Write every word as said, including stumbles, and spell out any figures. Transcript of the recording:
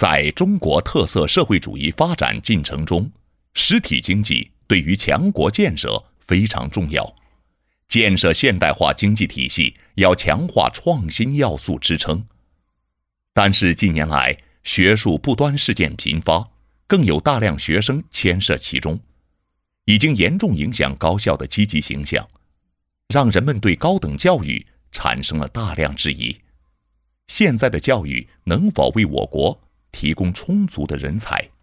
在中国特色社会主义发展进程中，实体经济对于强国建设非常重要。建设现代化经济体系要强化创新要素支撑。但是近年来，学术不端事件频发，更有大量学生牵涉其中，已经严重影响高校的积极形象，让人们对高等教育产生了大量质疑。现在的教育能否为我国提供充足的人才？